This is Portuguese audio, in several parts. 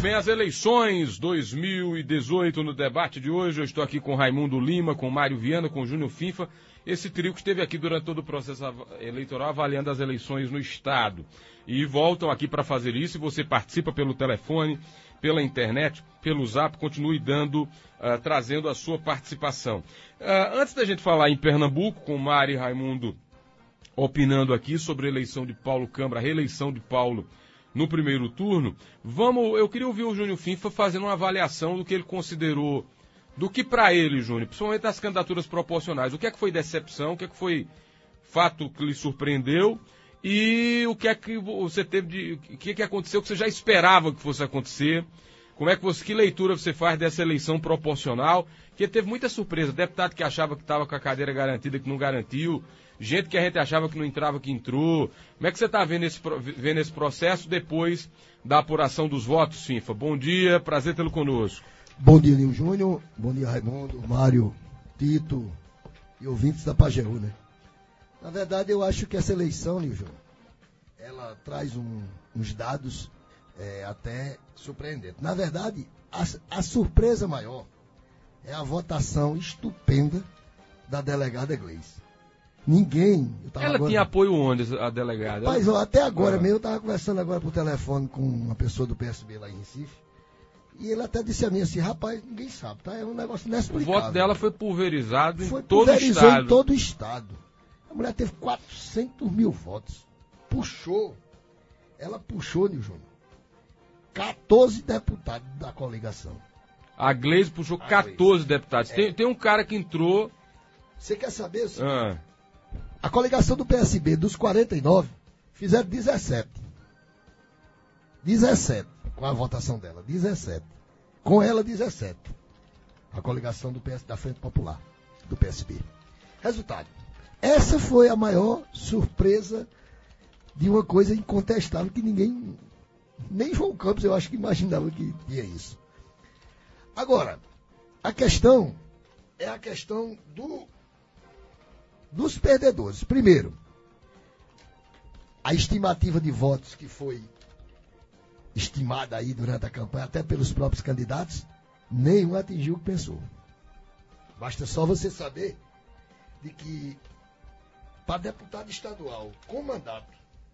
bem, as eleições 2018 no debate de hoje, eu estou aqui com Raimundo Lima, com Mário Viana, com Júnior Finfa, esse trio que esteve aqui durante todo o processo eleitoral avaliando as eleições no Estado. E voltam aqui para fazer isso, e você participa pelo telefone, pela internet, pelo Zap, continue trazendo a sua participação. Antes da gente falar em Pernambuco, com Mário e Raimundo opinando aqui sobre a eleição de Paulo Câmara, a reeleição de Paulo no primeiro turno, eu queria ouvir o Júnior Finfa fazendo uma avaliação do que ele considerou, do que para ele, Júnior, principalmente das candidaturas proporcionais. O que é que foi decepção, o que é que foi fato que lhe surpreendeu e o que é que você teve o que é que aconteceu que você já esperava que fosse acontecer? Que leitura você faz dessa eleição proporcional? Que teve muita surpresa, deputado que achava que estava com a cadeira garantida, que não garantiu, gente que a gente achava que não entrava, que entrou. Como é que você está vendo esse processo depois da apuração dos votos, Finfa? Bom dia, prazer tê-lo conosco. Bom dia, Nil Júnior. Bom dia, Raimundo, Mário, Tito e ouvintes da Pajeú, né? Na verdade, eu acho que essa eleição, Nil Júnior, ela traz uns dados até surpreendentes. Na verdade, a surpresa maior é a votação estupenda da delegada Gleice. Ela tinha apoio onde, a delegada? Mas até agora mesmo, eu estava conversando agora por telefone com uma pessoa do PSB lá em Recife, e ele até disse a mim assim, rapaz, ninguém sabe, tá? É um negócio inexplicável. O voto dela foi pulverizado em todo o estado. Pulverizou em todo o estado. A mulher teve 400 mil votos. Ela puxou, Nil Júnior, 14 deputados da coligação. A Gleice puxou 14 deputados. Tem um cara que entrou... Você quer saber, senhor? A coligação do PSB, dos 49, fizeram 17. 17, com a votação dela, 17. Com ela, 17. A coligação da Frente Popular, do PSB. Resultado. Essa foi a maior surpresa de uma coisa incontestável que ninguém, nem João Campos, eu acho que imaginava que tinha isso. Agora, a questão é a questão dos perdedores. Primeiro, a estimativa de votos que foi estimada aí durante a campanha, até pelos próprios candidatos, nenhum atingiu o que pensou. Basta só você saber de que para deputado estadual com mandato,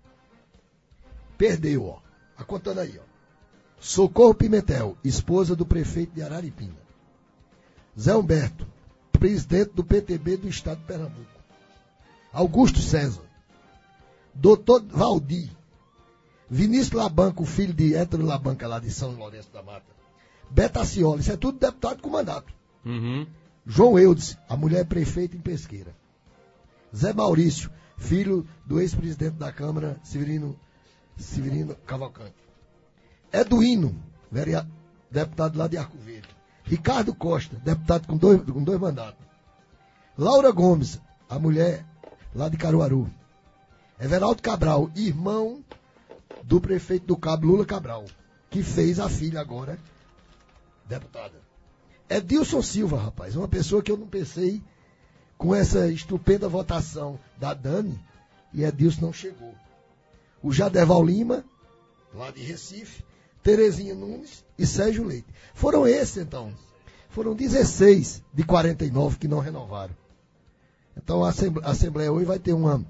perdeu, contando aí, Socorro Pimentel, esposa do prefeito de Araripina. Zé Humberto, presidente do PTB do estado de Pernambuco. Augusto César. Doutor Valdir. Vinícius Labanca, o filho de Hétero Labanca, lá de São Lourenço da Mata. Beta Cioli, isso é tudo deputado com mandato. Uhum. João Eudes, a mulher prefeita em Pesqueira. Zé Maurício, filho do ex-presidente da Câmara, Severino Cavalcante. Eduino, deputado lá de Arco Verde. Ricardo Costa, deputado com dois mandatos. Laura Gomes, a mulher lá de Caruaru. Everaldo Cabral, irmão do prefeito do Cabo, Lula Cabral, que fez a filha agora deputada. Edilson Silva, rapaz, uma pessoa que eu não pensei com essa estupenda votação da Dani, e Edilson não chegou. O Jadeval Lima, lá de Recife, Terezinha Nunes e Sérgio Leite. Foram esses, então. Foram 16 de 49 que não renovaram. Então a Assembleia hoje vai ter uma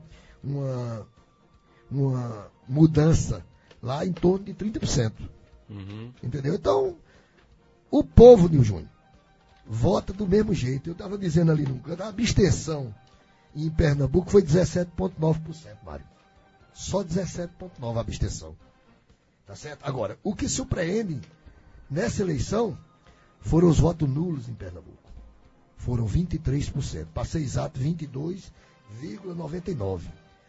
mudança lá em torno de 30%. Uhum. Entendeu? Então, o povo, Nil Júnior, vota do mesmo jeito. Eu estava dizendo ali no canto, a abstenção em Pernambuco foi 17,9%, Mário. Só 17,9% a abstenção. Tá certo? Agora, o que surpreende nessa eleição foram os votos nulos em Pernambuco. Foram 23%. Para ser exato, 22,99%.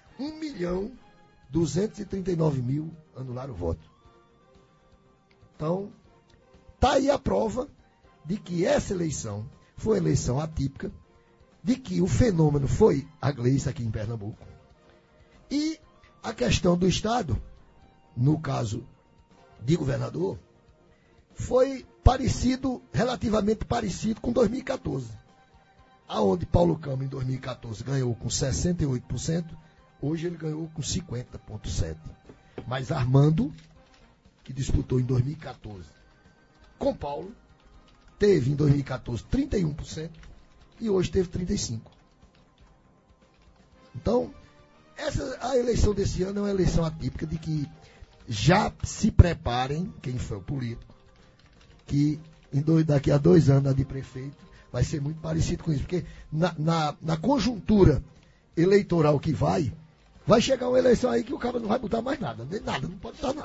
1.239.000 anularam o voto. Então, está aí a prova de que essa eleição foi uma eleição atípica, de que o fenômeno foi a Gleice aqui em Pernambuco. E a questão do Estado, no caso de governador, foi relativamente parecido com 2014. Aonde Paulo Câmara, em 2014, ganhou com 68%, hoje ele ganhou com 50,7%. Mas Armando, que disputou em 2014 com Paulo, teve em 2014 31% e hoje teve 35%. Então, a eleição desse ano é uma eleição atípica de que já se preparem, quem for o político, que daqui a 2 anos a de prefeito vai ser muito parecido com isso, porque na conjuntura eleitoral que vai chegar uma eleição aí que o cara não vai botar mais nada, nem nada, não pode botar nada.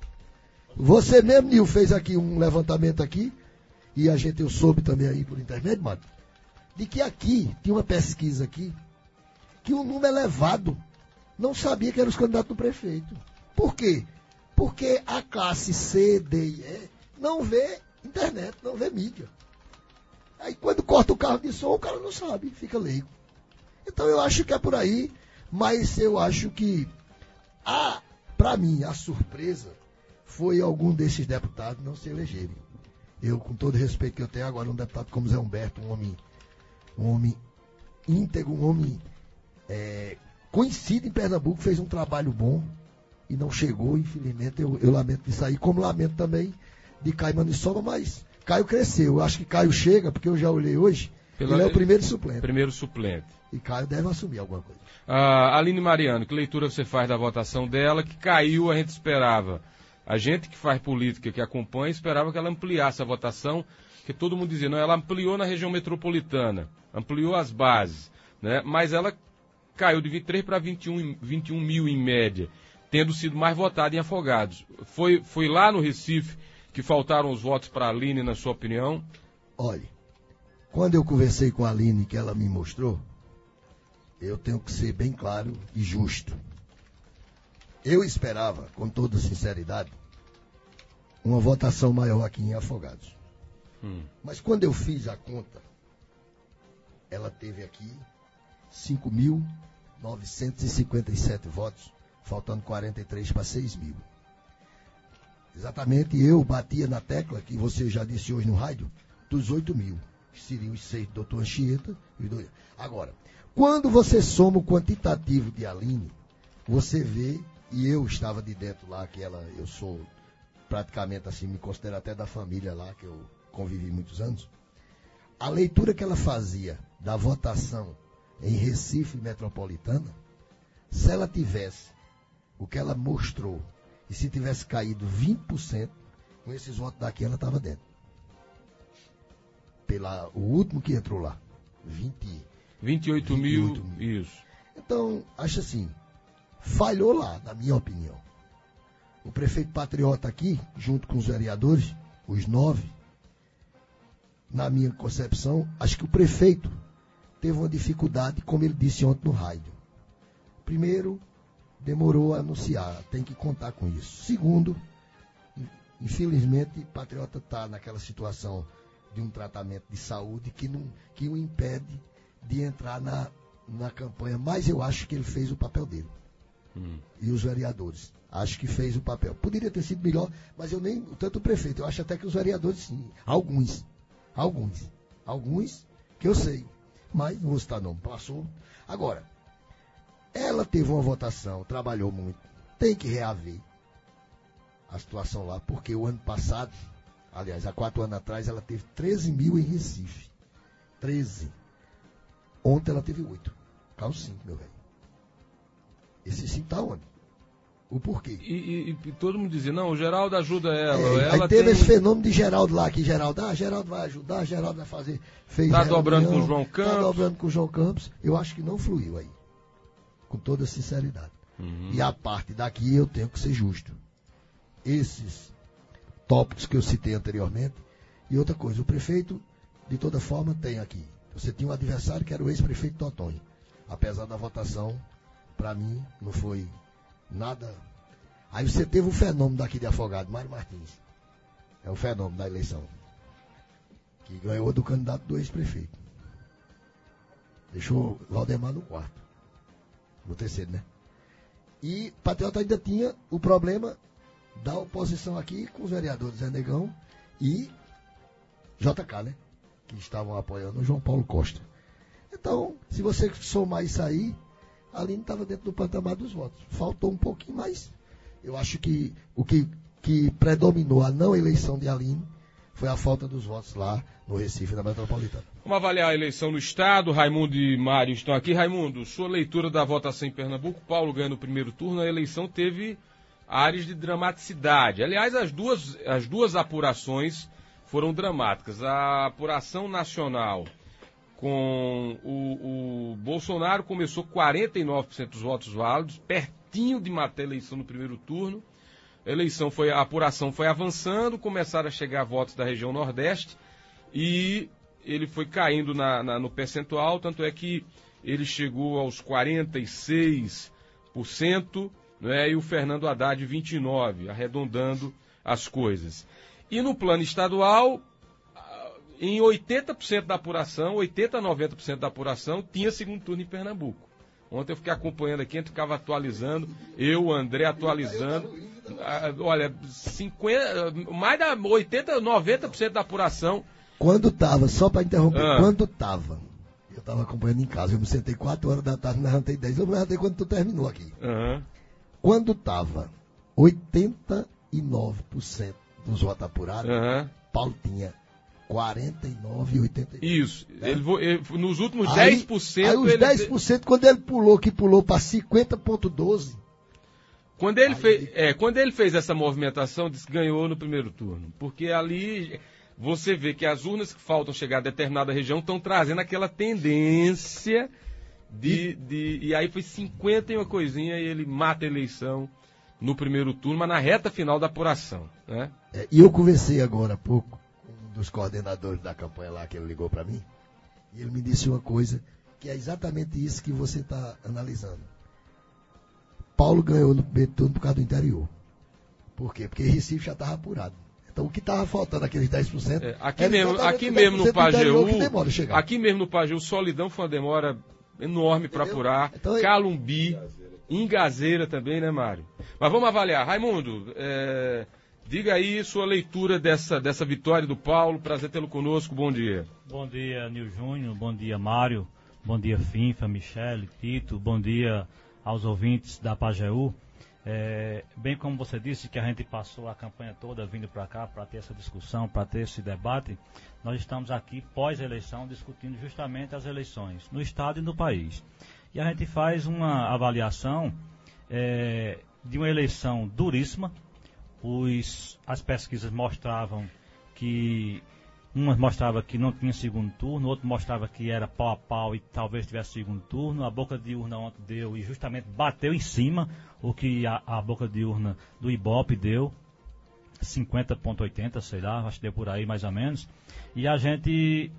Você mesmo, Nil, fez aqui um levantamento aqui, e eu soube também aí por intermédio, Mário, de que aqui, tinha uma pesquisa aqui, que um número elevado não sabia que eram os candidatos do prefeito. Por quê? Porque a classe C, D e E não vê internet, não vê mídia. Aí quando corta o carro de som, o cara não sabe, fica leigo. Então eu acho que é por aí, mas eu acho que, para mim, a surpresa foi algum desses deputados não se elegerem. Eu, com todo o respeito que eu tenho agora, um deputado como Zé Humberto, um homem íntegro, um homem conhecido em Pernambuco, fez um trabalho bom e não chegou, infelizmente, eu lamento disso aí, como lamento também de Caio Maniçoba, mas Caio cresceu. Eu acho que Caio chega, porque eu já olhei hoje, ele é o primeiro suplente. Primeiro suplente. E Caio deve assumir alguma coisa. Aline Mariano, que leitura você faz da votação dela, que caiu, a gente esperava. A gente que faz política, que acompanha, esperava que ela ampliasse a votação, que todo mundo dizia, não, ela ampliou na região metropolitana, ampliou as bases, né? Mas ela caiu de 23 para 21 mil em média, tendo sido mais votada em Afogados. Foi lá no Recife que faltaram os votos para a Aline, na sua opinião? Olha, quando eu conversei com a Aline, que ela me mostrou, eu tenho que ser bem claro e justo. Eu esperava, com toda sinceridade, uma votação maior aqui em Afogados. Mas quando eu fiz a conta, ela teve aqui 5.957 votos, faltando 43 para 6 mil. Exatamente, eu batia na tecla, que você já disse hoje no rádio, dos 8 mil, que seriam os 6 do doutor Anchieta. Agora, quando você soma o quantitativo de Aline, você vê, e eu estava de dentro lá, eu sou praticamente assim, me considero até da família lá, que eu convivi muitos anos, a leitura que ela fazia da votação em Recife Metropolitana, se ela tivesse o que ela mostrou, e se tivesse caído 20%, com esses votos daqui ela estava dentro. O último que entrou lá, 28 mil, isso. Então, acho assim, falhou lá, na minha opinião. O prefeito patriota aqui, junto com os vereadores, os 9, na minha concepção, acho que o prefeito teve uma dificuldade, como ele disse ontem no rádio. Primeiro, demorou a anunciar, tem que contar com isso. Segundo, infelizmente, o patriota está naquela situação de um tratamento de saúde que o impede de entrar na campanha, mas eu acho que ele fez o papel dele. E os vereadores, acho que fez o papel. Poderia ter sido melhor, mas eu nem, tanto o prefeito, eu acho até que os vereadores sim, alguns que eu sei, mas não vou citar não, passou. Agora, ela teve uma votação, trabalhou muito, tem que reaver a situação lá, porque o ano passado, aliás, há 4 anos atrás, ela teve 13 mil em Recife. 13. Ontem ela teve 8. Caiu 5, meu velho. Esse 5 tá onde? O porquê? E todo mundo dizia, não, o Geraldo ajuda ela. Aí teve esse fenômeno de Geraldo lá, que Geraldo vai ajudar, Geraldo vai fazer. Tá dobrando com o João Campos. Tá dobrando com o João Campos. Eu acho que não fluiu aí. Com toda sinceridade. E a parte daqui eu tenho que ser justo. Esses tópicos que eu citei anteriormente. E outra coisa, o prefeito, de toda forma, tem aqui. Você tinha um adversário que era o ex-prefeito Totonho. Apesar da votação, para mim, não foi nada. Aí você teve o fenômeno daqui de Afogado, Mário Martins. É o fenômeno da eleição. Que ganhou do candidato do ex-prefeito. Deixou Valdemar no quarto. No terceiro, né? E Patriota ainda tinha o problema da oposição aqui com os vereadores Zé Negão e JK, né? Que estavam apoiando o João Paulo Costa. Então, se você somar isso aí, a Aline estava dentro do patamar dos votos. Faltou um pouquinho mais. Eu acho que o que predominou a não eleição de Aline foi a falta dos votos lá no Recife, na Metropolitana. Vamos avaliar a eleição no Estado. Raimundo e Mário estão aqui. Raimundo, sua leitura da votação em Pernambuco. Paulo ganha no primeiro turno. A eleição teve áreas de dramaticidade. Aliás, as duas apurações foram dramáticas. A apuração nacional com o Bolsonaro começou 49% dos votos válidos, pertinho de matar a eleição no primeiro turno. A apuração foi avançando, começaram a chegar votos da região Nordeste e ele foi caindo no percentual, tanto é que ele chegou aos 46%, né, e o Fernando Haddad 29%, arredondando as coisas. E no plano estadual, em 80% da apuração, 80% a 90% da apuração, tinha segundo turno em Pernambuco. Ontem eu fiquei acompanhando aqui, a gente ficava atualizando, o André atualizando. Olha, mais da 80%, 90% da apuração. Quando estava, só para interromper, quando estava, eu estava acompanhando em casa, eu me sentei 4 horas da tarde, me levantei 10, eu me levantei quando tu terminou aqui. Quando estava 89% dos votos apurados, Paulo tinha 49,81. Isso. Ele, nos últimos aí, 10%... Aí os 10%, quando ele pulou para 50,12%. Quando ele fez essa movimentação, disse que ganhou no primeiro turno. Porque ali você vê que as urnas que faltam chegar a determinada região estão trazendo aquela tendência e aí foi 50 e uma coisinha e ele mata a eleição no primeiro turno, mas na reta final da apuração, né? E eu conversei agora há pouco com um dos coordenadores da campanha lá, que ele ligou para mim, e ele me disse uma coisa, que é exatamente isso que você está analisando. Paulo ganhou no primeiro turno por causa do interior. Por quê? Porque Recife já estava apurado. Então o que estava faltando, aqueles 10%... Aqui mesmo no Pajeú, Solidão foi uma demora enorme para apurar. Então, Calumbi, Ingazeira também, né, Mário? Mas vamos avaliar. Raimundo, diga aí sua leitura dessa vitória do Paulo. Prazer tê-lo conosco. Bom dia. Bom dia, Nil Júnior. Bom dia, Mário. Bom dia, Finfa, Michele, Tito. Bom dia aos ouvintes da Pajeú. Bem como você disse, que a gente passou a campanha toda vindo para cá para ter essa discussão, para ter esse debate, nós estamos aqui pós-eleição discutindo justamente as eleições no Estado e no país. E a gente faz uma avaliação de uma eleição duríssima. As pesquisas mostravam que uma mostrava que não tinha segundo turno, outra mostrava que era pau a pau e talvez tivesse segundo turno. A boca de urna ontem deu e justamente bateu em cima o que a boca de urna do Ibope deu, 50,80, sei lá, acho que deu por aí mais ou menos. E a gente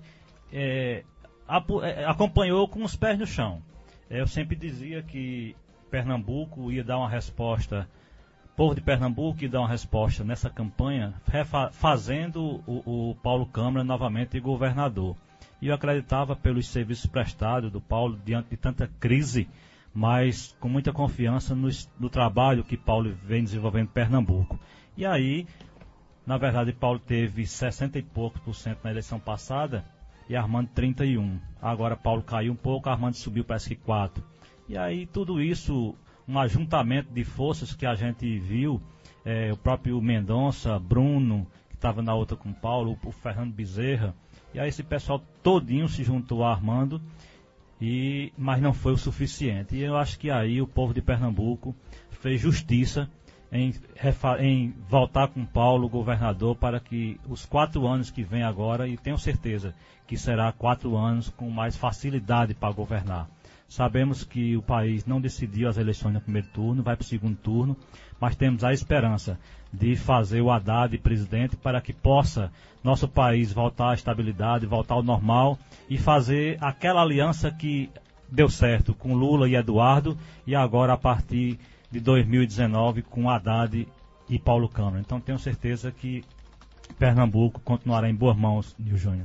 acompanhou com os pés no chão. Eu sempre dizia que Pernambuco ia dar uma resposta, o povo de Pernambuco ia dar uma resposta nessa campanha, fazendo o Paulo Câmara novamente governador. E eu acreditava pelos serviços prestados do Paulo diante de tanta crise, mas com muita confiança no trabalho que Paulo vem desenvolvendo em Pernambuco. E aí, na verdade, Paulo teve 60 e poucos % na eleição passada e Armando 31%. Agora Paulo caiu um pouco, Armando subiu parece que 4%. E aí tudo isso, um ajuntamento de forças que a gente viu, o próprio Mendonça, Bruno, que estava na outra com Paulo, o Fernando Bezerra, e aí esse pessoal todinho se juntou a Armando, mas não foi o suficiente. E eu acho que aí o povo de Pernambuco fez justiça em voltar com Paulo, governador, para que os 4 anos que vem agora, e tenho certeza que será 4 anos com mais facilidade para governar. Sabemos que o país não decidiu as eleições no primeiro turno, vai para o segundo turno, mas temos a esperança de fazer o Haddad presidente para que possa nosso país voltar à estabilidade, voltar ao normal e fazer aquela aliança que deu certo com Lula e Eduardo e agora a partir de 2019 com Haddad e Paulo Câmara. Então tenho certeza que Pernambuco continuará em boas mãos, Nil Júnior.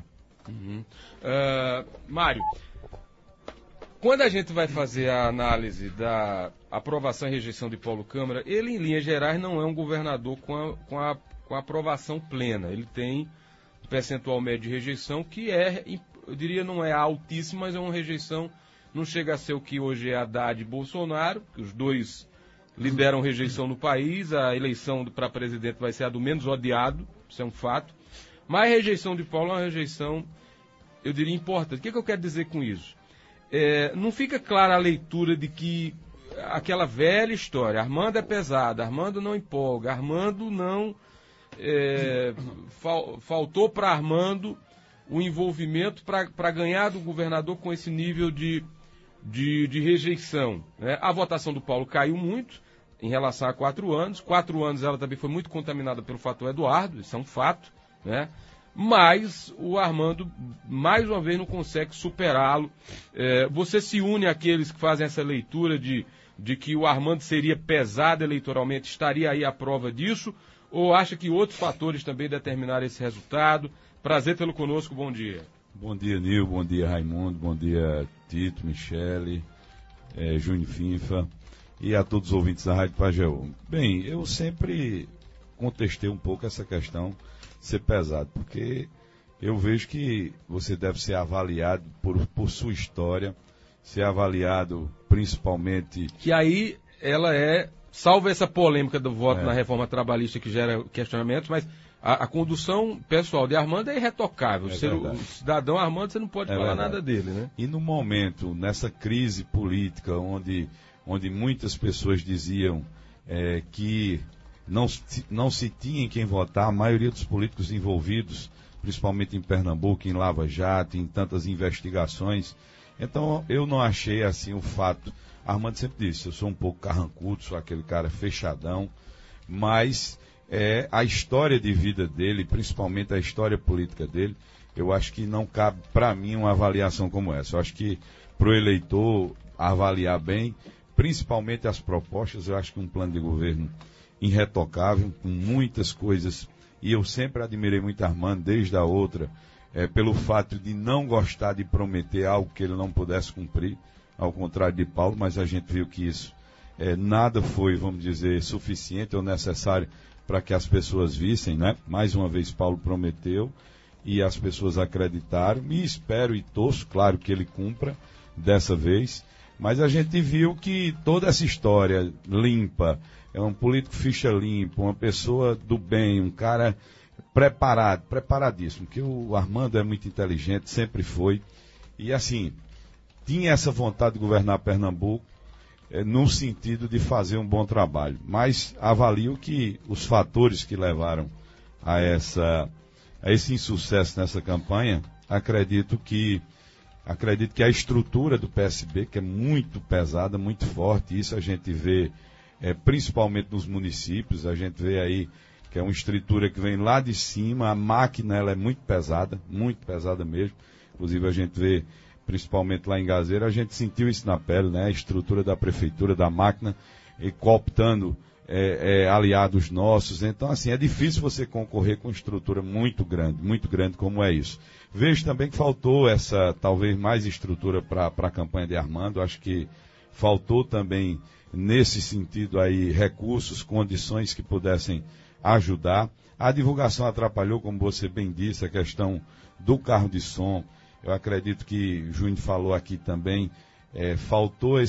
Mário, quando a gente vai fazer a análise da aprovação e rejeição de Paulo Câmara, ele em linhas gerais não é um governador com a aprovação plena. Ele tem um percentual médio de rejeição que eu diria, não é altíssimo, mas é uma rejeição, não chega a ser o que hoje é Haddad e Bolsonaro, que os dois lideram rejeição no país. A eleição para presidente vai ser a do menos odiado, isso é um fato. Mas a rejeição de Paulo é uma rejeição, eu diria, importante. O que eu quero dizer com isso? Não fica clara a leitura de que aquela velha história, Armando é pesado, Armando não empolga, Armando não... faltou para Armando o envolvimento para ganhar do governador com esse nível de rejeição, né? A votação do Paulo caiu muito em relação a 4 anos. 4 anos ela também foi muito contaminada pelo fator Eduardo, isso é um fato, né? Mas o Armando, mais uma vez, não consegue superá-lo. Você se une àqueles que fazem essa leitura de que o Armando seria pesado eleitoralmente, estaria aí a prova disso, ou acha que outros fatores também determinaram esse resultado? Prazer tê-lo conosco, bom dia. Bom dia, Nil, bom dia, Raimundo, bom dia, Tito, Michele, Júnior Finfa e a todos os ouvintes da Rádio Pajeú. Bem, eu sempre contestei um pouco essa questão de ser pesado, porque eu vejo que você deve ser avaliado por sua história, ser avaliado principalmente... Que aí ela salvo essa polêmica do voto na reforma trabalhista que gera questionamentos, mas a condução pessoal de Armando é irretocável. O cidadão Armando, você não pode falar nada dele, né? E no momento, nessa crise política, onde muitas pessoas diziam que não se tinha em quem votar, a maioria dos políticos envolvidos, principalmente em Pernambuco, em Lava Jato, em tantas investigações. Então, eu não achei assim o fato. Armando sempre disse, eu sou um pouco carrancudo, sou aquele cara fechadão, mas a história de vida dele, principalmente a história política dele, eu acho que não cabe para mim uma avaliação como essa. Eu acho que para o eleitor avaliar bem, principalmente as propostas, eu acho que um plano de governo irretocável, com muitas coisas, e eu sempre admirei muito Armando, desde a outra, pelo fato de não gostar de prometer algo que ele não pudesse cumprir, ao contrário de Paulo, mas a gente viu que isso nada foi, vamos dizer, suficiente ou necessário para que as pessoas vissem, né? Mais uma vez Paulo prometeu e as pessoas acreditaram, e espero e torço, claro, que ele cumpra dessa vez, mas a gente viu que toda essa história limpa, é um político ficha limpa, uma pessoa do bem, um cara preparadíssimo, que o Armando é muito inteligente, sempre foi, e assim, tinha essa vontade de governar Pernambuco, no sentido de fazer um bom trabalho, mas avalio que os fatores que levaram a esse insucesso nessa campanha, acredito que a estrutura do PSB, que é muito pesada, muito forte, isso a gente vê principalmente nos municípios, a gente vê aí que é uma estrutura que vem lá de cima, a máquina ela é muito pesada mesmo, inclusive a gente vê principalmente lá em Gazeira, a gente sentiu isso na pele, né? A estrutura da prefeitura, da máquina, cooptando aliados nossos. Então, assim, é difícil você concorrer com estrutura muito grande como é isso. Vejo também que faltou talvez mais estrutura para a campanha de Armando. Acho que faltou também, nesse sentido aí, recursos, condições que pudessem ajudar. A divulgação atrapalhou, como você bem disse, a questão do carro de som. Eu acredito que o Júnior falou aqui também, faltou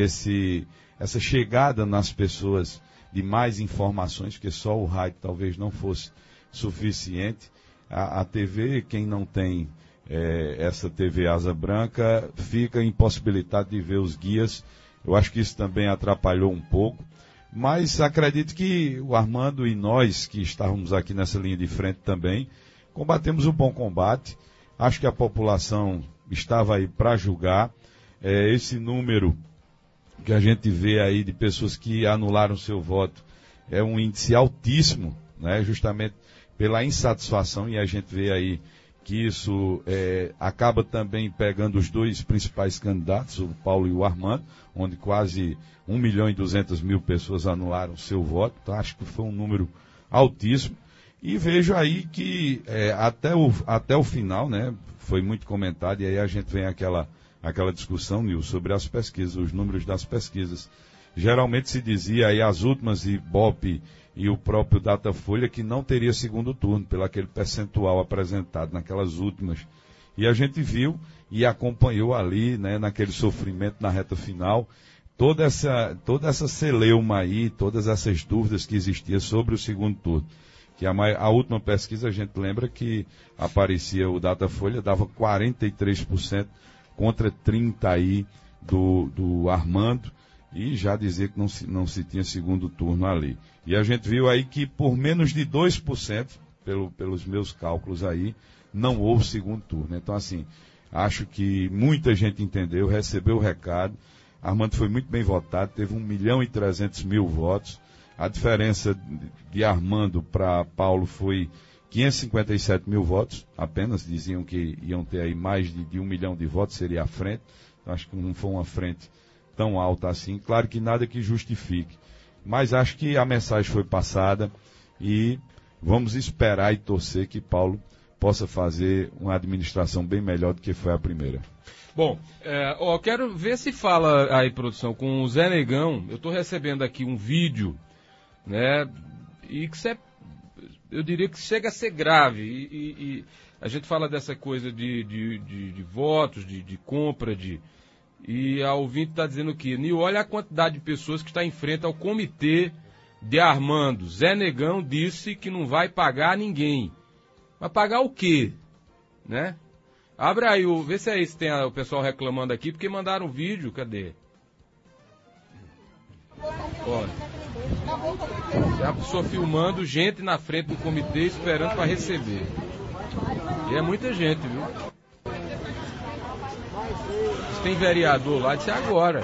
essa chegada nas pessoas de mais informações, porque só o rádio talvez não fosse suficiente. A TV, quem não tem essa TV asa branca, fica impossibilitado de ver os guias. Eu acho que isso também atrapalhou um pouco. Mas acredito que o Armando e nós, que estávamos aqui nessa linha de frente também, combatemos o bom combate. Acho que a população estava aí para julgar. Esse número que a gente vê aí de pessoas que anularam seu voto é um índice altíssimo, né? Justamente pela insatisfação, e a gente vê aí que isso acaba também pegando os dois principais candidatos, o Paulo e o Armando, onde quase 1.200.000 pessoas anularam seu voto. Então acho que foi um número altíssimo. E vejo aí que até o final, né, foi muito comentado, e aí a gente vem aquela discussão, Nil, sobre as pesquisas, os números das pesquisas. Geralmente se dizia aí as últimas, Ibope e o próprio Datafolha, que não teria segundo turno, pelo aquele percentual apresentado naquelas últimas. E a gente viu e acompanhou ali, né, naquele sofrimento na reta final, toda essa celeuma aí, todas essas dúvidas que existiam sobre o segundo turno. que a última pesquisa a gente lembra que aparecia o Datafolha, dava 43% contra 30% aí do Armando, e já dizia que não se tinha segundo turno ali. E a gente viu aí que por menos de 2%, pelos meus cálculos aí, não houve segundo turno. Então, assim, acho que muita gente entendeu, recebeu o recado. Armando foi muito bem votado, teve 1.300.000 votos. A diferença de Armando para Paulo foi 557.000 votos, apenas. Diziam que iam ter aí mais de 1 milhão de votos, seria a frente. Então, acho que não foi uma frente tão alta assim. Claro que nada que justifique. Mas acho que a mensagem foi passada e vamos esperar e torcer que Paulo possa fazer uma administração bem melhor do que foi a primeira. Bom, quero ver se fala aí, produção, com o Zé Negão. Eu estou recebendo aqui um vídeo, né, e que eu diria que chega a ser grave. E a gente fala dessa coisa de votos, de compra, e a ouvinte está dizendo que, Nil, olha a quantidade de pessoas que está em frente ao comitê de Armando. Zé Negão disse que não vai pagar ninguém. Vai pagar o quê? Né? Abre aí, vê se é isso, tem o pessoal reclamando aqui, porque mandaram um vídeo, cadê? Olha. Já a pessoa filmando, gente na frente do comitê esperando para receber. E é muita gente, viu? Se tem vereador lá, disse agora.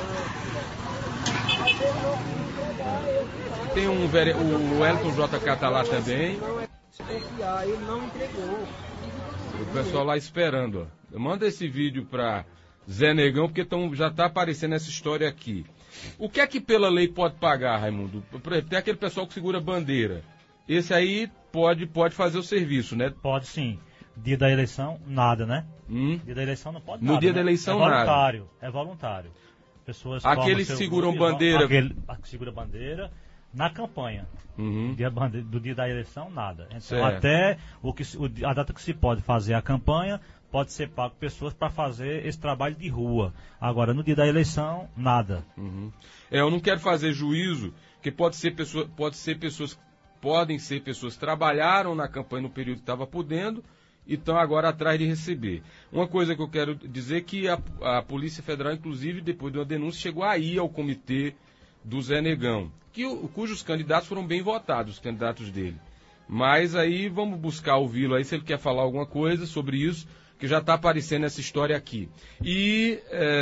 Tem o Elton JK tá lá também. Ele não entregou. O pessoal lá esperando, ó. Manda esse vídeo para Zé Negão, porque já está aparecendo essa história aqui. O que é que pela lei pode pagar, Raimundo? Por exemplo, tem aquele pessoal que segura bandeira. Esse aí pode fazer o serviço, né? Pode sim. Dia da eleição, nada, né? Dia da eleição não pode nada. No dia da eleição, voluntário, nada. É voluntário. Pessoas aqueles que seguram bandeira. Aquele que segura bandeira na campanha. Do dia da eleição, nada. Então, certo. Até a data que se pode fazer a campanha, pode ser pago pessoas para fazer esse trabalho de rua. Agora, no dia da eleição, nada. Eu não quero fazer juízo, que podem ser pessoas que trabalharam na campanha no período que estava podendo e estão agora atrás de receber. Uma coisa que eu quero dizer é que a Polícia Federal, inclusive, depois de uma denúncia, chegou a ir ao comitê do Zé Negão, cujos candidatos foram bem votados, os candidatos dele. Mas aí vamos buscar ouvi-lo aí, se ele quer falar alguma coisa sobre isso, que já está aparecendo essa história aqui. E,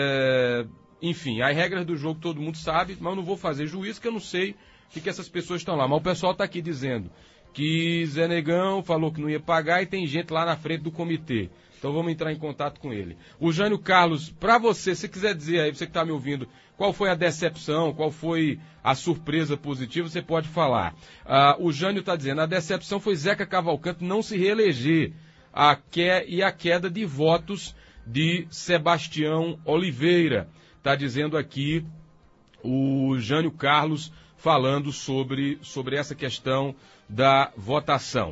enfim, as regras do jogo todo mundo sabe, mas eu não vou fazer juízo, que eu não sei o que essas pessoas estão lá. Mas o pessoal está aqui dizendo que Zé Negão falou que não ia pagar e tem gente lá na frente do comitê. Então vamos entrar em contato com ele. O Jânio Carlos, para você, se quiser dizer aí, você que está me ouvindo, qual foi a decepção, qual foi a surpresa positiva, você pode falar. O Jânio está dizendo, a decepção foi Zeca Cavalcante não se reeleger e a queda de votos de Sebastião Oliveira. Está dizendo aqui o Jânio Carlos falando sobre essa questão da votação.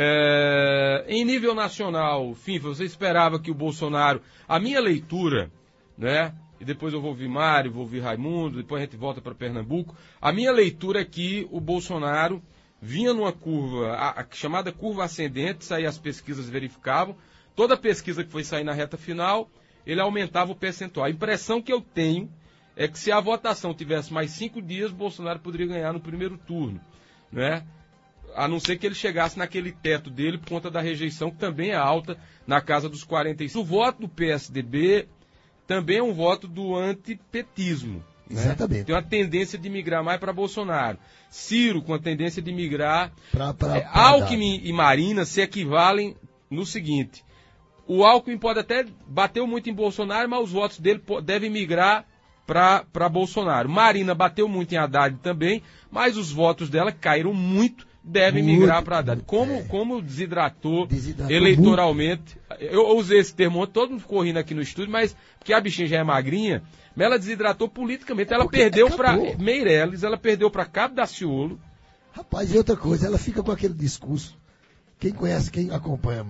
Em nível nacional, Finfa, você esperava que o Bolsonaro... A minha leitura, né? E depois eu vou ouvir Mário, vou ouvir Raimundo, depois a gente volta para Pernambuco. A minha leitura é que o Bolsonaro vinha numa curva, a chamada curva ascendente, isso aí as pesquisas verificavam. Toda pesquisa que foi sair na reta final, ele aumentava o percentual. A impressão que eu tenho é que se a votação tivesse mais 5 dias, Bolsonaro poderia ganhar no primeiro turno, né? A não ser que ele chegasse naquele teto dele por conta da rejeição, que também é alta, na casa dos 45%. O voto do PSDB também é um voto do antipetismo. Né? Exatamente. Tem uma tendência de migrar mais para Bolsonaro. Ciro com a tendência de migrar. Alckmin e Marina se equivalem no seguinte: o Alckmin pode até bater muito em Bolsonaro, mas os votos dele devem migrar para Bolsonaro. Marina bateu muito em Haddad também, mas os votos dela caíram muito, devem migrar para Haddad. Como desidratou eleitoralmente. Muito. Eu usei esse termo ontem, todo mundo ficou rindo aqui no estúdio, mas porque a bichinha já é magrinha, mas ela desidratou politicamente. Ela perdeu para Meirelles, ela perdeu para Cabo Daciolo. Rapaz, e outra coisa, ela fica com aquele discurso. Quem conhece, quem acompanha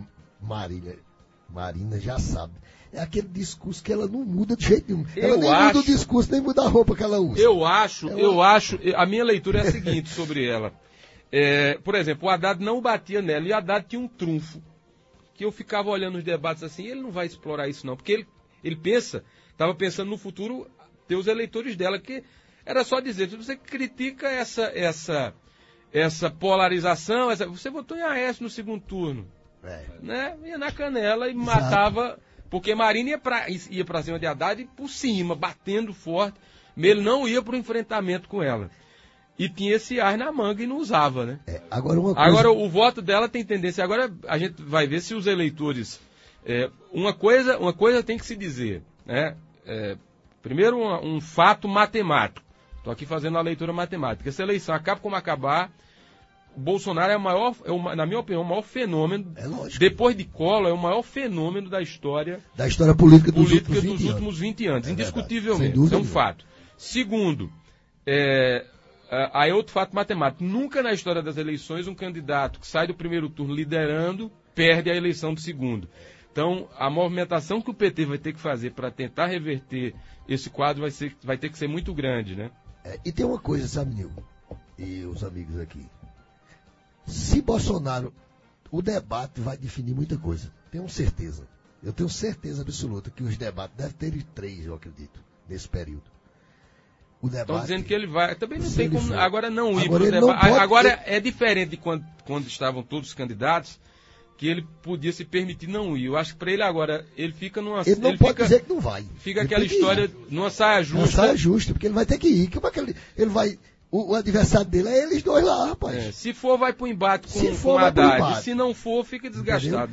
Marina já sabe. É aquele discurso que ela não muda de jeito nenhum. Ela nem muda o discurso, nem muda a roupa que ela usa. Eu acho, a minha leitura é a seguinte sobre ela. por exemplo, o Haddad não batia nela, e o Haddad tinha um trunfo, que eu ficava olhando os debates assim, ele não vai explorar isso não, porque ele estava pensando no futuro, ter os eleitores dela, que era só dizer, se você critica essa polarização, você votou em Aécio no segundo turno, né? Ia na canela e matava, porque Marina ia pra cima de Haddad por cima, batendo forte, mas ele não ia pro enfrentamento com ela. E tinha esse ar na manga e não usava, né? Agora, o voto dela tem tendência. Agora a gente vai ver se os eleitores... uma coisa tem que se dizer, né? Primeiro, um fato matemático. Estou aqui fazendo a leitura matemática. Essa eleição acaba como acabar. O Bolsonaro é o maior, na minha opinião, o maior fenômeno. Depois de Collor, é o maior fenômeno da história política dos últimos 20 anos. Indiscutivelmente. É um fato. Segundo, aí é outro fato matemático. Nunca na história das eleições um candidato que sai do primeiro turno liderando perde a eleição do segundo. Então, a movimentação que o PT vai ter que fazer para tentar reverter esse quadro vai ter que ser muito grande, né? E tem uma coisa, sabe, Nilton? E os amigos aqui. Se Bolsonaro... O debate vai definir muita coisa. Tenho certeza. Eu tenho certeza absoluta que os debates devem ter 3, eu acredito, nesse período. Estão dizendo que ele vai... Também não tem como... For. Agora não ir para o debate. Agora é diferente de quando estavam todos os candidatos, que ele podia se permitir não ir. Eu acho que para ele agora, ele fica numa... Ele não pode dizer que não vai. Fica aquela história numa saia justa. Numa saia justa, porque ele vai ter que ir. Como é que ele vai... O adversário dele é eles dois lá, rapaz. Se for, vai pro embate com o Haddad. Se não for, fica desgastado.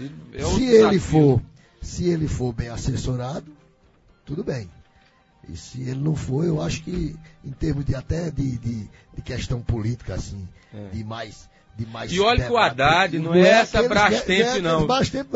Se ele for bem assessorado, tudo bem. E se ele não for, eu acho que em termos de questão política, assim, de mais e olha que o Haddad não é essa Brastemp, não.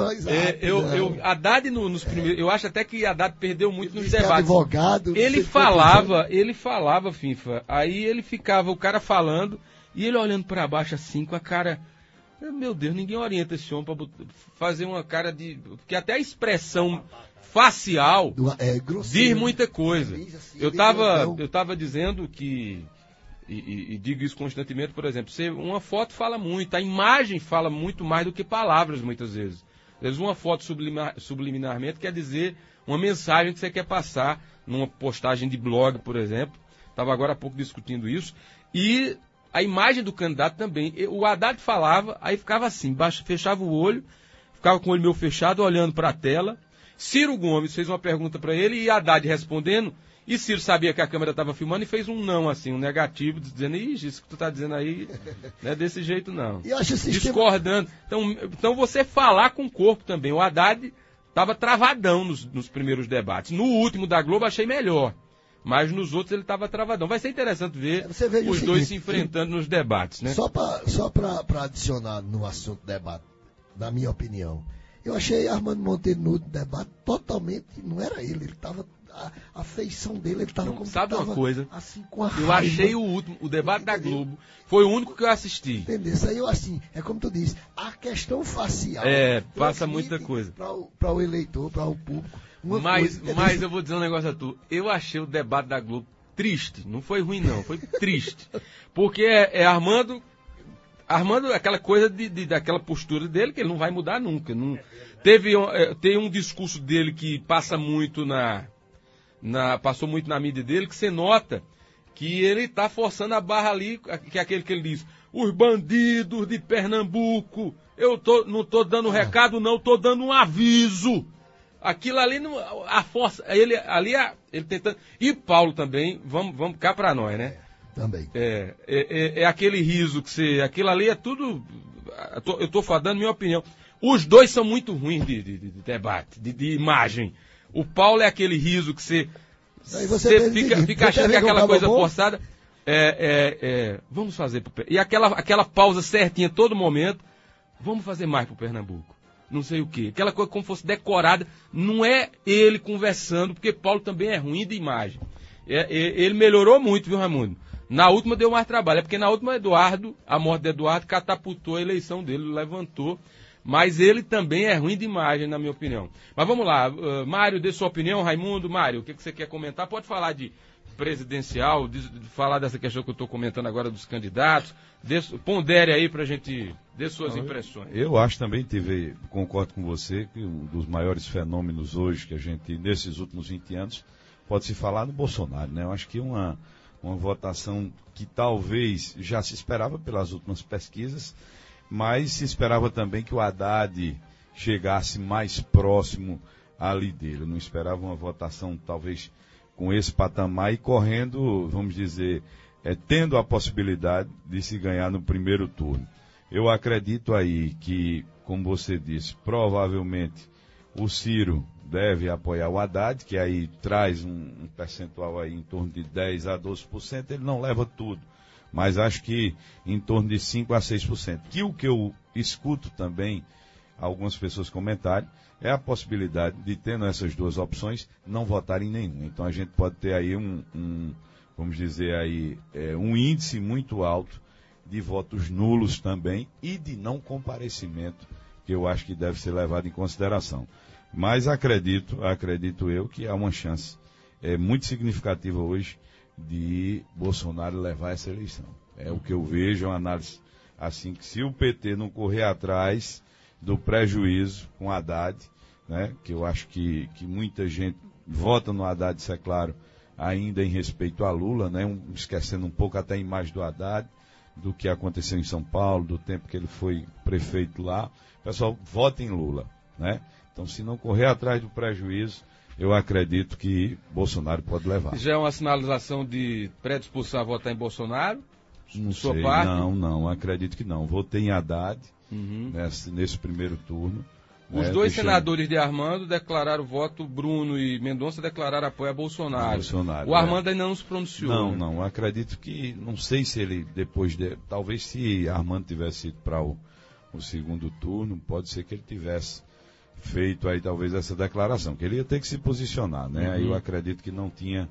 Haddad nos primeiros... Eu acho até que Haddad perdeu muito nos debates. Advogado, ele falava, Finfa, aí ele ficava, o cara falando, e ele olhando para baixo assim, com a cara... Meu Deus, ninguém orienta esse homem para fazer uma cara de... Porque até a expressão facial diz muita coisa. Eu tava dizendo que... E digo isso constantemente, por exemplo, uma foto fala muito, a imagem fala muito mais do que palavras, muitas vezes. Às vezes uma foto subliminarmente quer dizer uma mensagem que você quer passar numa postagem de blog, por exemplo. Estava agora há pouco discutindo isso. E a imagem do candidato também. O Haddad falava, aí ficava assim, fechava o olho, ficava com o olho meio fechado, olhando para a tela. Ciro Gomes fez uma pergunta para ele e Haddad respondendo. E Ciro sabia que a câmera estava filmando e fez um não, assim, um negativo, dizendo, isso que tu está dizendo aí não é desse jeito, não. Discordando. Então você falar com o corpo também. O Haddad estava travadão nos primeiros debates. No último da Globo achei melhor. Mas nos outros ele estava travadão. Vai ser interessante ver os dois se enfrentando nos debates, né? Só para adicionar no assunto debate, na minha opinião, eu achei Armando Monteiro no último debate totalmente, não era ele estava... A feição dele, ele estava como... Sabe uma coisa? Assim, com a eu raiva. achei o debate da Globo, foi o único que eu assisti. Entendeu? Isso aí eu assim, é como tu disse, a questão facial... passa muita coisa. Para o eleitor, para o público. Mas eu vou dizer um negócio a tu, eu achei o debate da Globo triste, não foi ruim não, foi triste. Porque Armando, aquela coisa daquela postura dele, que ele não vai mudar nunca. Não, tem um discurso dele que passa muito passou muito na mídia dele, que você nota que ele está forçando a barra ali, que é aquele que ele diz, os bandidos de Pernambuco, não estou dando recado não, estou dando um aviso. Aquilo ali, a força, ele tentando... E Paulo também, vamos cá para nós, né? Também. É aquele riso que você... Aquilo ali é tudo... Eu estou dando minha opinião. Os dois são muito ruins de debate, de imagem. O Paulo é aquele riso que você fica achando que é aquela coisa forçada. Vamos fazer pro Pernambuco. E aquela pausa certinha todo momento. Vamos fazer mais pro Pernambuco. Não sei o quê. Aquela coisa como fosse decorada. Não é ele conversando, porque Paulo também é ruim de imagem. Ele melhorou muito, viu, Raimundo? Na última deu mais trabalho. É porque na última a morte de Eduardo catapultou a eleição dele, levantou. Mas ele também é ruim de imagem, na minha opinião. Mas vamos lá, Mário, dê sua opinião, Raimundo. Mário, o que você quer comentar? Pode falar de presidencial, de falar dessa questão que eu estou comentando agora dos candidatos. Pondere aí para a gente, dê suas impressões. Eu acho também, concordo com você, que um dos maiores fenômenos hoje que a gente, nesses últimos 20 anos, pode se falar no Bolsonaro, né? Eu acho que uma votação que talvez já se esperava pelas últimas pesquisas, mas se esperava também que o Haddad chegasse mais próximo ali dele. Eu não esperava uma votação talvez com esse patamar e correndo, vamos dizer, tendo a possibilidade de se ganhar no primeiro turno. Eu acredito aí que, como você disse, provavelmente o Ciro deve apoiar o Haddad, que aí traz um percentual aí em torno de 10% a 12%, ele não leva tudo, mas acho que em torno de 5% a 6%. Que o que eu escuto também, algumas pessoas comentarem, é a possibilidade de, tendo essas duas opções, não votar em nenhum. Então a gente pode ter aí vamos dizer aí, um índice muito alto de votos nulos também e de não comparecimento, que eu acho que deve ser levado em consideração. Mas acredito eu que há uma chance muito significativa hoje de Bolsonaro levar essa eleição. É o que eu vejo, uma análise assim, que se o PT não correr atrás do prejuízo com Haddad, né, que eu acho que muita gente vota no Haddad, isso é claro, ainda em respeito a Lula, né, esquecendo um pouco até a imagem do Haddad, do que aconteceu em São Paulo, do tempo que ele foi prefeito lá. Pessoal, vota em Lula, né? Então, se não correr atrás do prejuízo, eu acredito que Bolsonaro pode levar. Já é uma sinalização de predisposição a votar em Bolsonaro? Não sua sei, parte? não, acredito que não. Votei em Haddad nesse primeiro turno. Os dois senadores de Armando declararam voto, Bruno e Mendonça declararam apoio a Bolsonaro. O Armando ainda não se pronunciou. Não, acredito que, não sei se ele talvez se Armando tivesse ido para o segundo turno, pode ser que ele tivesse feito aí talvez essa declaração, que ele ia ter que se posicionar, né? Aí eu acredito que não tinha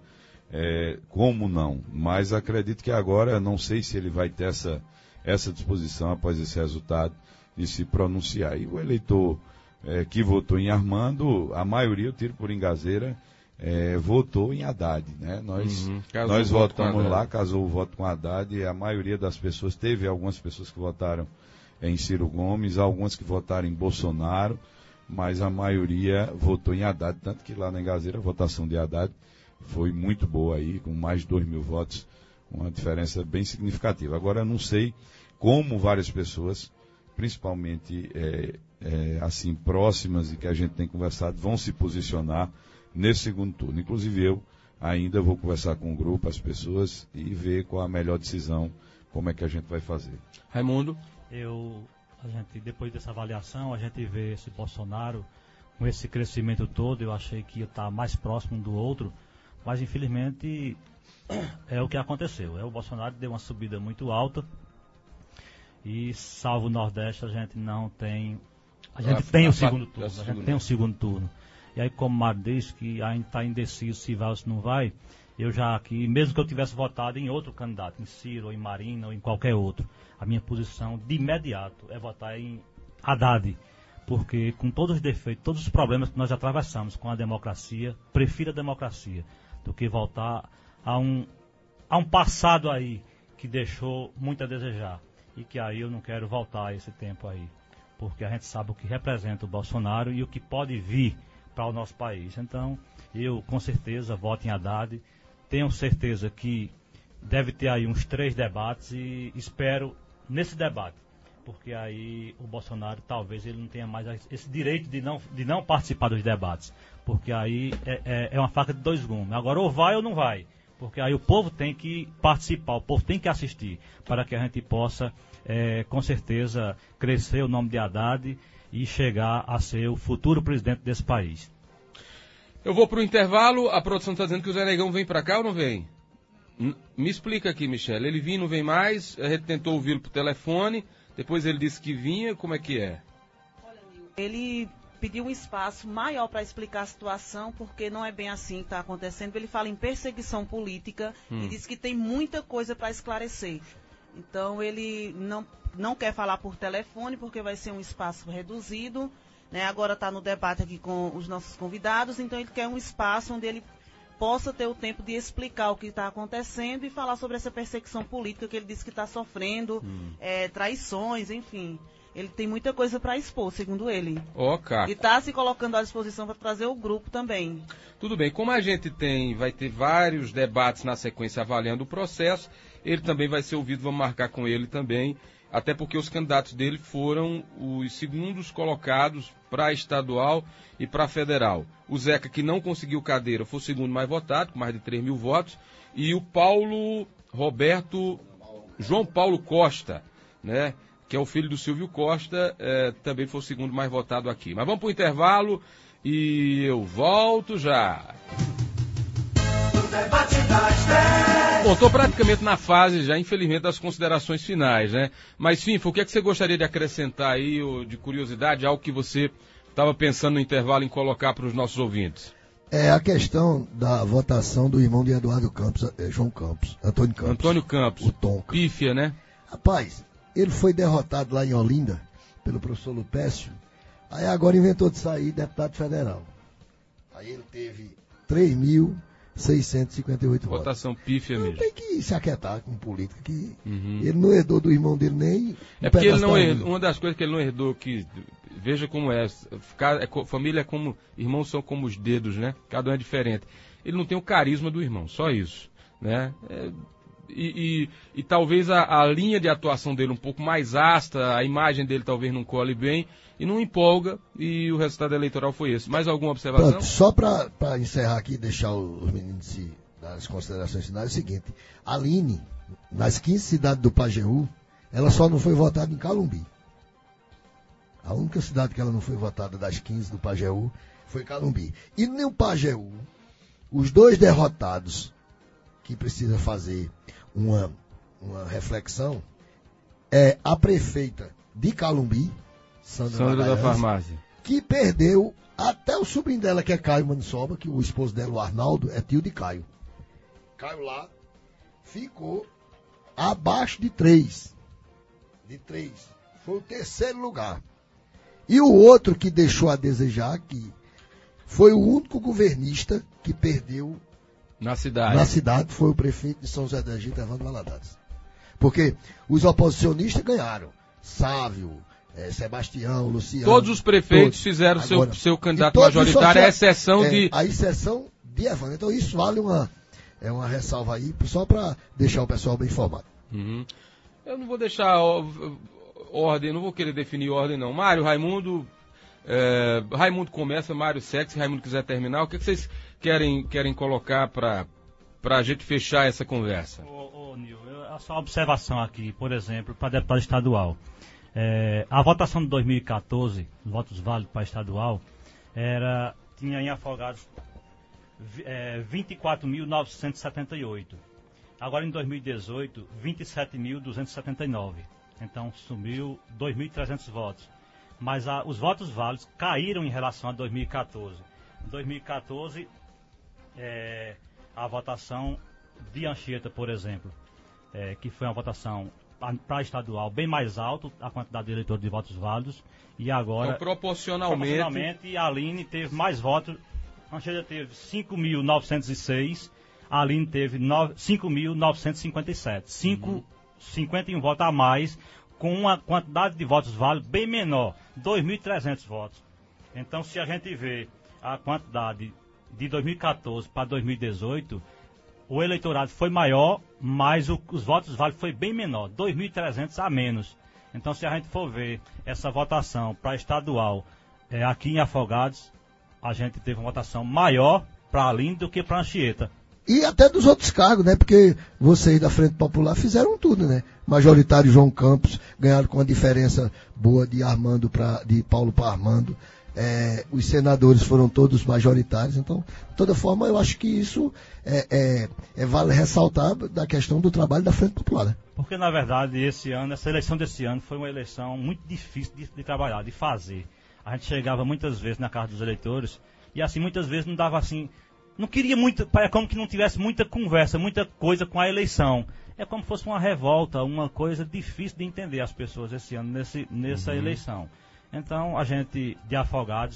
como não, mas acredito que agora, não sei se ele vai ter essa disposição após esse resultado de se pronunciar. E o eleitor que votou em Armando, a maioria, eu tiro por engazeira, votou em Haddad, né? Nós votamos lá, casou o voto com Haddad, e a maioria das pessoas, teve algumas pessoas que votaram em Ciro Gomes, algumas que votaram em Bolsonaro, mas a maioria votou em Haddad, tanto que lá na Engazeira a votação de Haddad foi muito boa aí, com mais de 2.000 votos, uma diferença bem significativa. Agora, eu não sei como várias pessoas, principalmente assim, próximas e que a gente tem conversado, vão se posicionar nesse segundo turno. Inclusive eu ainda vou conversar com o grupo, as pessoas, e ver qual a melhor decisão, como é que a gente vai fazer. Raimundo? Depois dessa avaliação, a gente vê esse Bolsonaro com esse crescimento todo. Eu achei que ia estar mais próximo um do outro, mas infelizmente é o que aconteceu. O Bolsonaro deu uma subida muito alta e, salvo o Nordeste, a gente não tem. A gente tem o segundo turno. A gente tem o segundo turno. E aí, como o Mário disse que ainda está indeciso se vai ou se não vai, eu já aqui, mesmo que eu tivesse votado em outro candidato, em Ciro, ou em Marina, ou em qualquer outro, a minha posição de imediato é votar em Haddad, porque com todos os defeitos, todos os problemas que nós atravessamos com a democracia, prefiro a democracia do que voltar a um passado aí que deixou muito a desejar, e que aí eu não quero voltar a esse tempo aí, porque a gente sabe o que representa o Bolsonaro e o que pode vir para o nosso país. Então, eu com certeza voto em Haddad. Tenho certeza que deve ter aí uns 3 debates e espero nesse debate, porque aí o Bolsonaro talvez ele não tenha mais esse direito de não participar dos debates, porque aí é uma faca de 2 gumes. Agora ou vai ou não vai, porque aí o povo tem que participar, o povo tem que assistir, para que a gente possa, com certeza, crescer o nome de Haddad e chegar a ser o futuro presidente desse país. Eu vou para o intervalo, a produção está dizendo que o Zé Negão vem para cá ou não vem? Me explica aqui, Michele, ele vinha, não vem mais, a gente tentou ouvi-lo por telefone, depois ele disse que vinha, como é que é? Olha, ele pediu um espaço maior para explicar a situação, porque não é bem assim que está acontecendo. Ele fala em perseguição política e diz que tem muita coisa para esclarecer. Então ele não quer falar por telefone, porque vai ser um espaço reduzido, né? Agora está no debate aqui com os nossos convidados, então ele quer um espaço onde ele possa ter o tempo de explicar o que está acontecendo e falar sobre essa perseguição política que ele disse que está sofrendo, traições, enfim. Ele tem muita coisa para expor, segundo ele. E está se colocando à disposição para trazer o grupo também. Tudo bem, como a gente vai ter vários debates na sequência avaliando o processo, ele também vai ser ouvido, vamos marcar com ele também, até porque os candidatos dele foram os segundos colocados para a estadual e para a federal. O Zeca, que não conseguiu cadeira, foi o segundo mais votado, com mais de 3 mil votos, e o João Paulo Costa, né, que é o filho do Silvio Costa, também foi o segundo mais votado aqui. Mas vamos para o intervalo e eu volto já. Bom, estou praticamente na fase já, infelizmente, das considerações finais, né? Mas, Finfa, o que é que você gostaria de acrescentar aí, ou de curiosidade, algo que você estava pensando no intervalo em colocar para os nossos ouvintes? É a questão da votação do irmão de Eduardo Campos, Antônio Campos. O Tonka. Pífia, né? Rapaz, ele foi derrotado lá em Olinda pelo professor Lupécio, aí agora inventou de sair deputado federal. Aí ele teve 3.658 votos. Votação pífia mesmo. Tem que se aquietar com política, que ele não herdou do irmão dele nem... porque ele não herdou, uma das coisas que ele não herdou, que veja como família é como, irmãos são como os dedos, né? Cada um é diferente. Ele não tem o carisma do irmão, só isso, né? E talvez a linha de atuação dele um pouco mais áspera, a imagem dele talvez não colhe bem e não empolga, e o resultado eleitoral foi esse. Mais alguma observação? Pronto, só para encerrar aqui e deixar os meninos das considerações finais, é o seguinte: a Aline, nas 15 cidades do Pajeú, ela só não foi votada em Calumbi. A única cidade que ela não foi votada das 15 do Pajeú foi Calumbi. E no Pajeú, os dois derrotados que precisa fazer uma reflexão é a prefeita de Calumbi, Sandra da Farmácia, que perdeu até o sobrinho dela, que é Caio Manissoba, que o esposo dela, o Arnaldo, é tio de Caio. Caio lá ficou abaixo de 3. Foi o terceiro lugar. E o outro que deixou a desejar, que foi o único governista que perdeu na cidade, foi o prefeito de São José do Egito, Evandro Valadares. Porque os oposicionistas ganharam. Sávio, Sebastião, Luciano. Todos os prefeitos fizeram seu candidato majoritário, a exceção de Evandro. Então isso vale uma ressalva aí, só para deixar o pessoal bem informado. Eu não vou deixar ordem, não vou querer definir ordem não. Mário, Raimundo Raimundo começa, Mário segue, se Raimundo quiser terminar, o que vocês querem colocar para a gente fechar essa conversa? Nil, só uma observação aqui, por exemplo, para deputado estadual. A votação de 2014, votos válidos para estadual, tinha em Afogados 24.978. Agora em 2018, 27.279. Então sumiu 2.300 votos. Mas os votos válidos caíram em relação a 2014. Em 2014, a votação de Anchieta, por exemplo, que foi uma votação para estadual bem mais alta, a quantidade de eleitores de votos válidos, e agora, então, proporcionalmente, a Aline teve mais votos. Anchieta teve 5.906, a Aline teve 5.957. 51 votos a mais, com uma quantidade de votos válidos bem menor, 2.300 votos. Então, se a gente vê a quantidade de 2014 para 2018, o eleitorado foi maior, mas os votos válidos foi bem menor, 2.300 a menos. Então, se a gente for ver essa votação para estadual aqui em Afogados, a gente teve uma votação maior para a Aline do que para a Anchieta. E até dos outros cargos, né? Porque vocês da Frente Popular fizeram tudo, né? Majoritário João Campos, ganharam com uma diferença boa de Paulo para Armando. Os senadores foram todos majoritários. Então, de toda forma, eu acho que isso vale ressaltar da questão do trabalho da Frente Popular, né? Porque, na verdade, essa eleição desse ano foi uma eleição muito difícil de trabalhar, de fazer. A gente chegava muitas vezes na casa dos eleitores e, assim, muitas vezes não dava assim... Não queria muito, é como que não tivesse muita conversa, muita coisa com a eleição. É como se fosse uma revolta, uma coisa difícil de entender as pessoas esse ano, nessa eleição. Então, a gente, de Afogados,